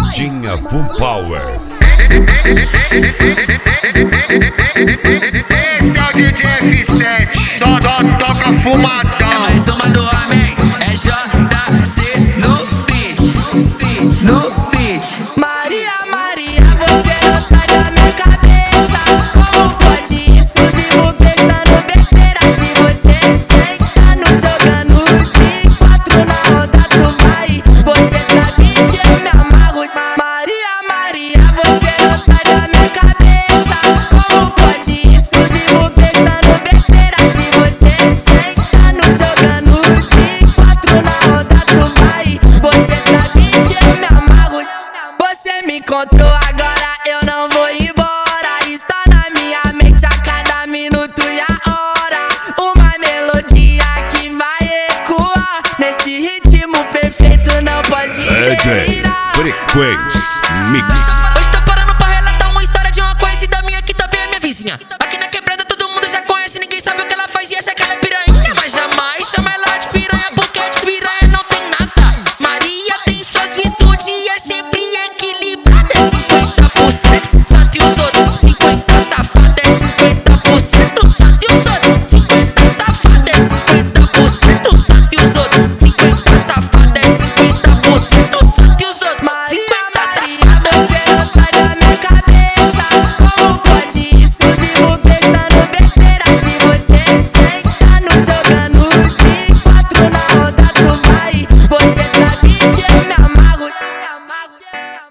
Modinha Full Power. Esse é o DJ F7, só toca fumadão. É mais uma do homem, é JC no beat, no beat. Maria, Maria, você não sai da minha cabeça. Como pode isso? Vivo pensando besteira de você. Sentando, jogando de 4 na roda, tu vai. Você sabe que eu me amarro. Maria, Maria, você não sai da minha cabeça. Como pode isso? Vivo pensando besteira de você. Sentando, jogando de 4 na roda, tu vai. Você sabe que eu me amarro. Você me encontrou agora, eu não vou embora. Está na minha mente a cada minuto e a hora. Uma melodia que vai ecoar nesse ritmo perfeito, não pode DJ tirar. Frequência.